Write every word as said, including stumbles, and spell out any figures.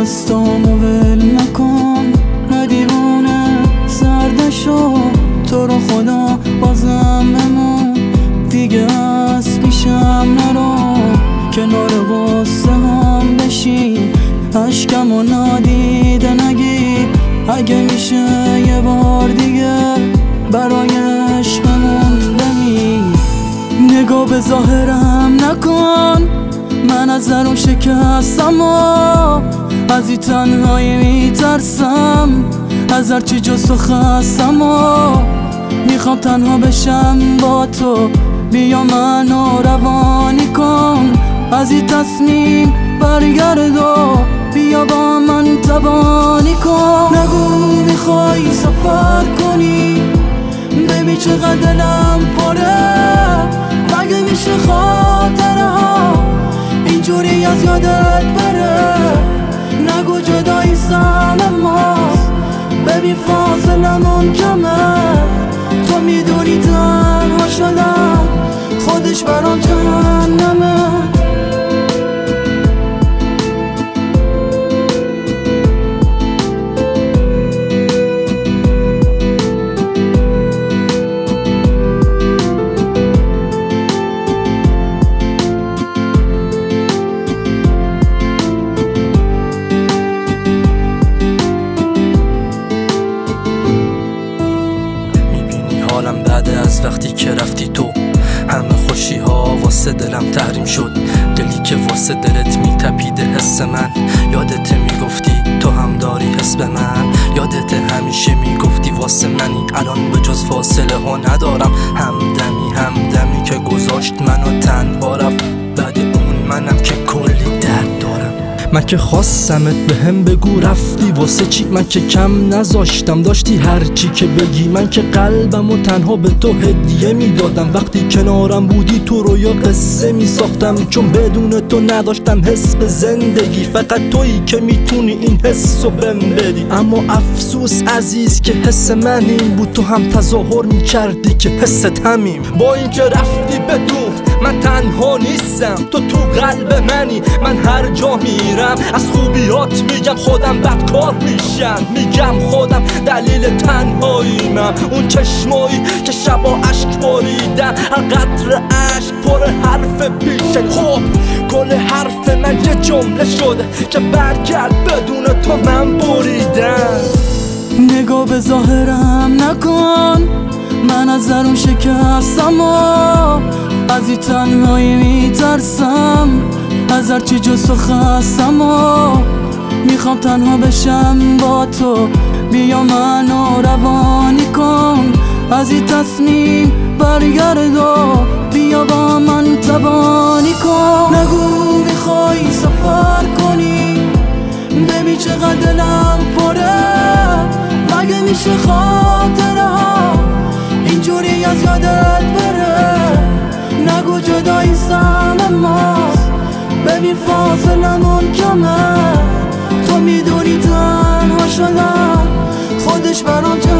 دستامو ول نکن، نه دیوونه سرد شو، تو رو خدا بازم بمون، دیگه از پیشم نرو، کنار غصه هم بشی، عشقمو نادیده نگیر، اگه میشه یه بار دیگه برای عشقمون بمیر. نگاه به ظاهرم نکن، من از درون شکستم و از این تنهایی میترسم، از هرچی جز تو خستم و میخوام تنها بشم با تو، بیا منو روانی کن، از این تصمیم برگرد و بیا با من تبانی کن. نگو میخوای سفر کنی، ببین چقدر دلم پره، مگه میشه خاطره ها اینجوری از یادت بره؟ نگو جدایی سم ماست، ببین فاصلمون کمه، تو میدونی تنها شدم خودش برام جهنمه. حالم بعد از وقتی که رفتی تو، همه خوشی ها واسه دلم تحریم شد، دلی که واسه دلت میتپیده حس من، یادت میگفتی تو هم داری حس به من، یادت همیشه میگفتی واسه منی، الان به جز فاصله ها ندارم همدمی، همدمی که گذاشت منو تنها رفت، بعد اون منم که کلی درد دارم. من که خواستمت به هم بگو رفتی واسه چی، من که کم نذاشتم داشتی هر چی که بگی، من که قلبم و تنها به تو هدیه میدادم، وقتی کنارم بودی تو رو یا قصه میساختم، چون بدون تو نداشتم حس به زندگی، فقط تویی که میتونی این حس رو بهم بدی. اما افسوس عزیز که حس من این بود، تو هم تظاهر میکردی که حست همین، با این که رفتی بدون من تنها نیستم، تو تو قلب منی، من هر جا میرم از خوبیات میگم خودم بدکار میشم، میگم خودم دلیل تنهاییمم، اون چشمایی که شبا عشق باریدن، هر قطر عشق پر حرف بیشه، خب کل حرف من یه جمله شده که برگرد بدون تو من بریدم. نگاه به ظاهرم نکن، من از درون شکستم و از این تنهایی میترسم، از هرچی جز تو خستم و میخوام تنها بشم با تو، بیا منو روانی کن، از این تصمیم برگرد و بیا با من تبانی کن. نگو میخوای سفر کنی، ببین چقدر دلم پره، مگه میشه خاطره ها اینجوری از یادت بره؟ نگو جدایی سم ماست، ببین فاصلمون کمه، تو میدونی تنها شدم خودش برام